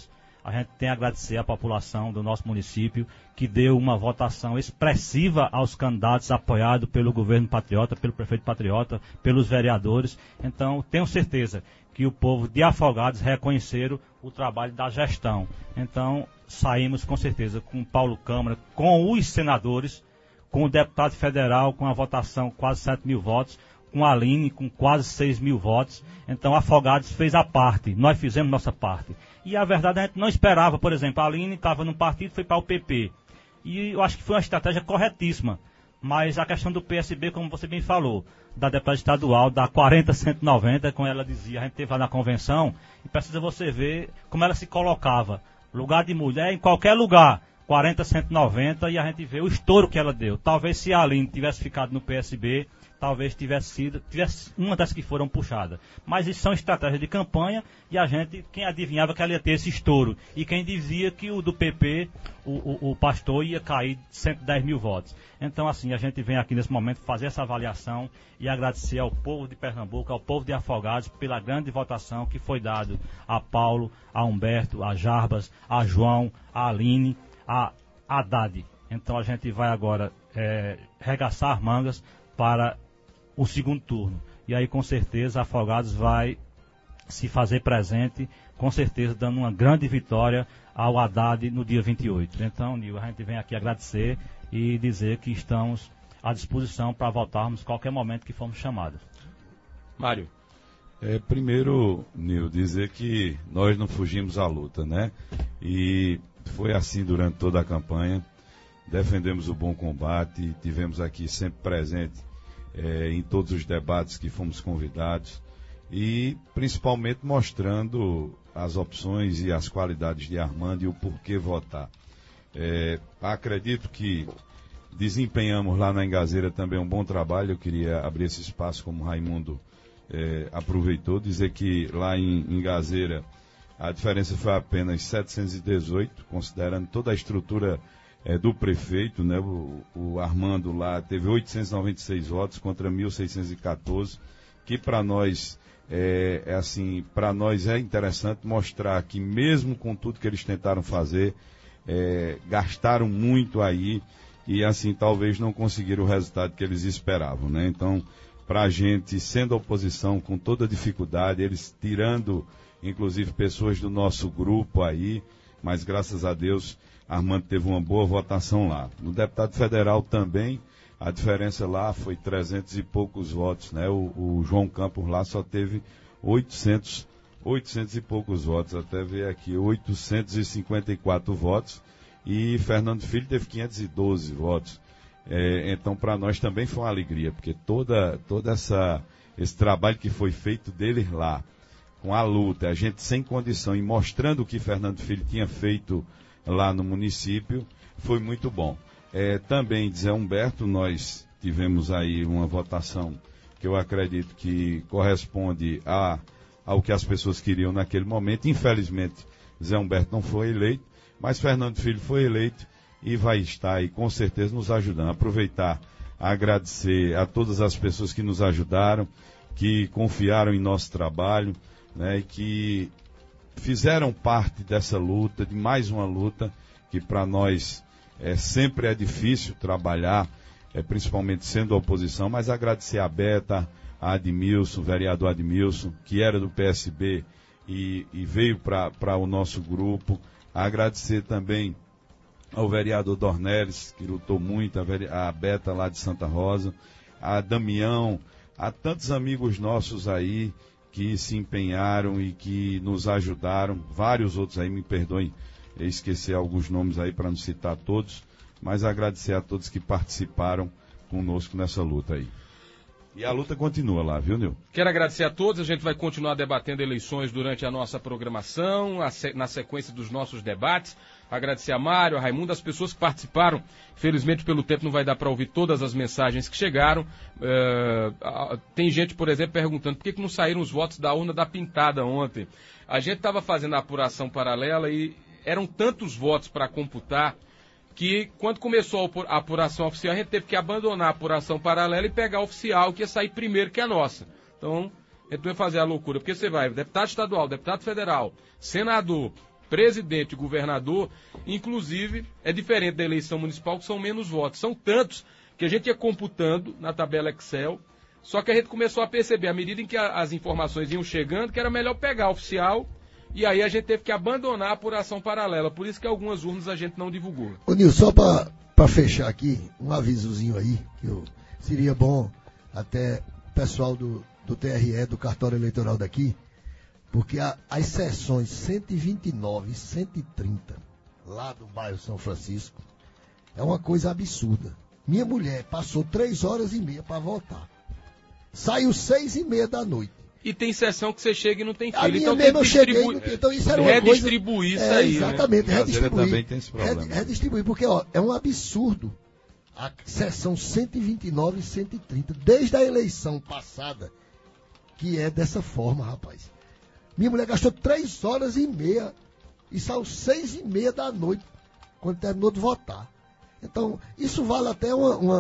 A gente tem a agradecer à população do nosso município, que deu uma votação expressiva aos candidatos apoiados pelo governo patriota, pelo prefeito patriota, pelos vereadores. Então, tenho certeza que o povo de Afogados reconheceram o trabalho da gestão. Então, saímos com certeza com o Paulo Câmara, com os senadores, com o deputado federal, com a votação quase 7 mil votos, com a Aline com quase 6 mil votos. Então, Afogados fez a parte, nós fizemos nossa parte. E a verdade, a gente não esperava, por exemplo, a Aline estava num partido e foi para o PP. E eu acho que foi uma estratégia corretíssima. Mas a questão do PSB, como você bem falou, da deputada estadual, da 40-190, como ela dizia, a gente teve lá na convenção, e precisa você ver como ela se colocava. Lugar de mulher em qualquer lugar, 40-190, e a gente vê o estouro que ela deu. Talvez se a Aline tivesse ficado no PSB, talvez tivesse uma das que foram puxadas. Mas isso são estratégias de campanha, e a gente, quem adivinhava que ela ia ter esse estouro, e quem dizia que o do PP, o pastor, ia cair de 110 mil votos. Então, assim, a gente vem aqui nesse momento fazer essa avaliação e agradecer ao povo de Pernambuco, ao povo de Afogados, pela grande votação que foi dado a Paulo, a Humberto, a Jarbas, a João, a Aline, a Haddad. Então, a gente vai agora regaçar mangas para o segundo turno. E aí, com certeza, Afogados vai se fazer presente, com certeza, dando uma grande vitória ao Haddad no dia 28. Então, Nil, a gente vem aqui agradecer e dizer que estamos à disposição para votarmos qualquer momento que formos chamados. Mário. Primeiro, Nil, dizer que nós não fugimos à luta, né? E foi assim durante toda a campanha. Defendemos o bom combate, tivemos aqui sempre presente em todos os debates que fomos convidados e principalmente mostrando as opções e as qualidades de Armando e o porquê votar. Acredito que desempenhamos lá na Engazeira também um bom trabalho. Eu queria abrir esse espaço, como o Raimundo aproveitou, dizer que lá em Engazeira a diferença foi apenas 718, considerando toda a estrutura do prefeito, né? O Armando lá teve 896 votos contra 1.614, que para nós para nós é interessante mostrar que mesmo com tudo que eles tentaram fazer, gastaram muito aí e assim talvez não conseguiram o resultado que eles esperavam, né? Então, para a gente, sendo oposição com toda dificuldade, eles tirando inclusive pessoas do nosso grupo aí, mas graças a Deus Armando teve uma boa votação lá. No deputado federal também, a diferença lá foi 300 e poucos votos, né? O João Campos lá só teve 800 e poucos votos, até ver aqui, 854 votos, e Fernando Filho teve 512 votos. Então, para nós também foi uma alegria, porque todo esse trabalho que foi feito deles lá, com a luta, a gente sem condição, e mostrando o que Fernando Filho tinha feito lá no município, foi muito bom. Também de Zé Humberto, nós tivemos aí uma votação que eu acredito que corresponde ao que as pessoas queriam naquele momento. Infelizmente, Zé Humberto não foi eleito, mas Fernando Filho foi eleito e vai estar aí com certeza nos ajudando. Aproveitar a agradecer a todas as pessoas que nos ajudaram, que confiaram em nosso trabalho, né, e que fizeram parte dessa luta, de mais uma luta, que para nós sempre é difícil trabalhar, principalmente sendo oposição, mas agradecer a Beta, a Admilson, o vereador Admilson, que era do PSB e veio para o nosso grupo, agradecer também ao vereador Dornelles, que lutou muito, a Beta lá de Santa Rosa, a Damião, a tantos amigos nossos aí, que se empenharam e que nos ajudaram, vários outros aí, me perdoem esquecer alguns nomes aí para não citar todos, mas agradecer a todos que participaram conosco nessa luta aí. E a luta continua lá, viu, Nil? Quero agradecer a todos, a gente vai continuar debatendo eleições durante a nossa programação, na sequência dos nossos debates. Agradecer a Mário, a Raimundo, as pessoas que participaram. Felizmente, pelo tempo, não vai dar para ouvir todas as mensagens que chegaram. Tem gente, por exemplo, perguntando por que não saíram os votos da urna da Pintada ontem. A gente estava fazendo a apuração paralela e eram tantos votos para computar que quando começou a apuração oficial, a gente teve que abandonar a apuração paralela e pegar a oficial, que ia sair primeiro que a nossa. Então, a gente vai fazer a loucura, porque você vai, deputado estadual, deputado federal, senador, presidente e governador, inclusive, é diferente da eleição municipal, que são menos votos. São tantos que a gente ia computando na tabela Excel, só que a gente começou a perceber, à medida em que as informações iam chegando, que era melhor pegar oficial, e aí a gente teve que abandonar a apuração paralela. Por isso que algumas urnas a gente não divulgou. Ô Nil, só para fechar aqui, um avisozinho aí, seria bom até o pessoal do TRE, do cartório eleitoral daqui, porque as sessões 129 e 130, lá do bairro São Francisco, é uma coisa absurda. Minha mulher passou 3h30 para votar. Saiu 6h30 da noite. E tem sessão que você chega e não tem A fila. minha Então mesmo tem eu que cheguei, então isso era uma redistribuir coisa, isso aí. exatamente, Né? redistribuir. Também tem esse problema. Redistribuir, porque ó, é um absurdo a sessão 129 e 130, desde a eleição passada, que é dessa forma, rapaz. Minha mulher gastou 3h30 e saiu 6h30 da noite, quando terminou de votar. Então, isso vale até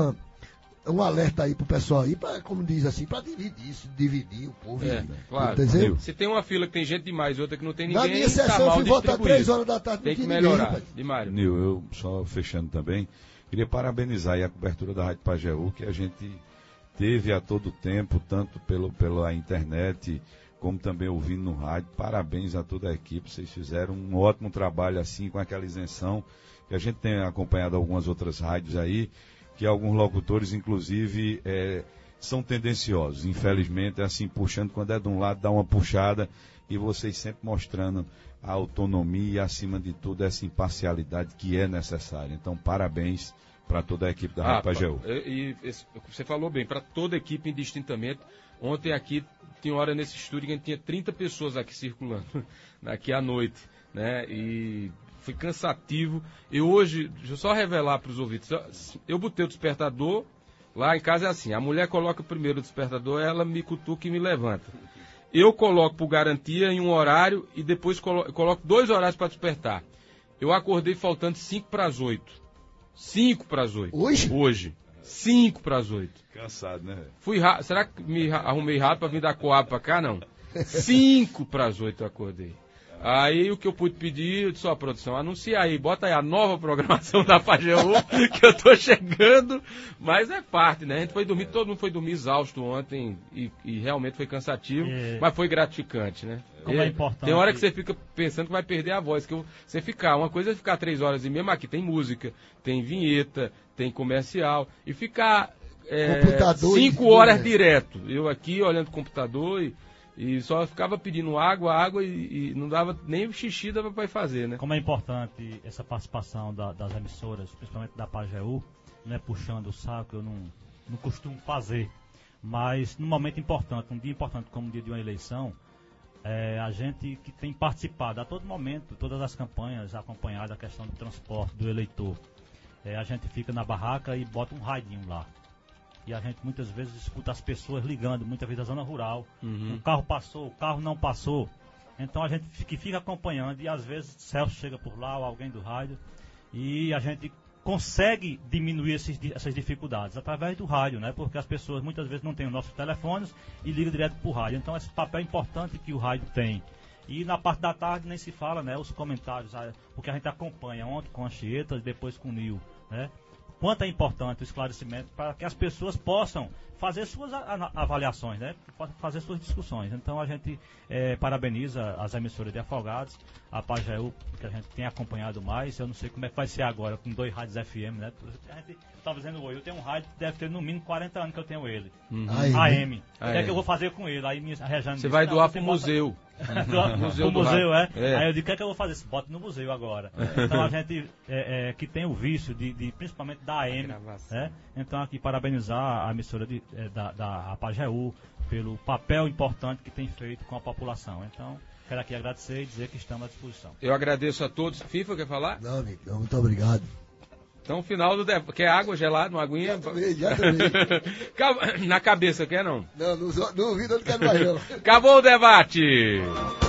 um alerta aí pro pessoal aí, como diz assim, para dividir o povo. Claro. Entendeu? Se tem uma fila que tem gente demais e outra que não tem ninguém, Na minha sessão eu fui votar 3h da tarde, tem que ninguém, melhorar. rapaz. Mário. Nil, eu só fechando também, queria parabenizar aí a cobertura da Rádio Pajeú, que a gente teve a todo tempo, tanto pela internet, como também ouvindo no rádio. Parabéns a toda a equipe, vocês fizeram um ótimo trabalho assim, com aquela isenção, que a gente tem acompanhado algumas outras rádios aí, que alguns locutores, inclusive, são tendenciosos. Infelizmente, é assim, puxando, quando é de um lado, dá uma puxada, e vocês sempre mostrando a autonomia e, acima de tudo, essa imparcialidade que é necessária. Então, parabéns para toda a equipe da Rádio Pajeú. E você falou bem, para toda a equipe indistintamente. Ontem aqui, tinha hora nesse estúdio que a gente tinha 30 pessoas aqui circulando, aqui à noite, né? E foi cansativo. E hoje, deixa eu só revelar para os ouvintes, eu botei o despertador, lá em casa é assim, a mulher coloca primeiro o despertador, ela me cutuca e me levanta. Eu coloco por garantia em um horário e depois coloco 2 horários para despertar. Eu acordei faltando 5 para as 8. 5 para as 8. Hoje. 5 para as 8. Cansado, né? Fui rápido. Será que me arrumei rápido para vir da Coab para cá? Não. 5 para as 8 eu acordei. Aí o que eu pude pedir, eu disse, ó, produção, anuncia aí, bota aí a nova programação da Pajeú, que eu tô chegando, mas é parte, né? A gente foi dormir, todo mundo foi dormir exausto ontem e realmente foi cansativo, mas foi gratificante, né? Como é importante. Tem hora que você fica pensando que vai perder a voz, que você ficar, uma coisa é ficar 3h30, mas aqui tem música, tem vinheta, tem comercial, e ficar 5 horas direto, eu aqui olhando o computador e só ficava pedindo água e não dava nem o xixi dava para fazer, né? Como é importante essa participação das emissoras, principalmente da Pajeú, né, puxando o saco, eu não costumo fazer. Mas num momento importante, um dia importante como o dia de uma eleição, a gente que tem participado a todo momento, todas as campanhas, acompanhado a questão do transporte do eleitor, a gente fica na barraca e bota um radinho lá. E a gente muitas vezes escuta as pessoas ligando, muitas vezes da zona rural. O carro passou, o carro não passou. Então a gente fica acompanhando e às vezes Celso chega por lá ou alguém do rádio e a gente consegue diminuir essas dificuldades através do rádio, né? Porque as pessoas muitas vezes não têm os nossos telefones e ligam direto para o rádio. Então esse papel importante que o rádio tem. E na parte da tarde nem se fala, né? Os comentários, porque a gente acompanha ontem com a Anchieta e depois com o Nil, né? Quanto é importante o esclarecimento para que as pessoas possam fazer suas avaliações, né? Fazer suas discussões. Então a gente parabeniza as emissoras de Afogados, a Pajeú, que a gente tem acompanhado mais. Eu não sei como é que vai ser agora com 2 rádios FM, né? A gente estava dizendo hoje, eu tenho um rádio que deve ter no mínimo 40 anos que eu tenho ele. AM. O que é que eu vou fazer com ele? Aí minha Rejane Você vai doar para o museu. O museu, Aí eu digo, o que é que eu vou fazer? Bota no museu agora. Então a gente que tem o vício de principalmente da AM, né? Então aqui parabenizar a emissora da Pajeú pelo papel importante que tem feito com a população. Então quero aqui agradecer e dizer que estamos à disposição. Eu agradeço a todos. FIFA, quer falar? Não, amigo, muito obrigado. Então, final do debate. Quer água gelada, uma aguinha? Já tomei. Na cabeça, quer não? Não ouvi, não quero mais não. Acabou o debate!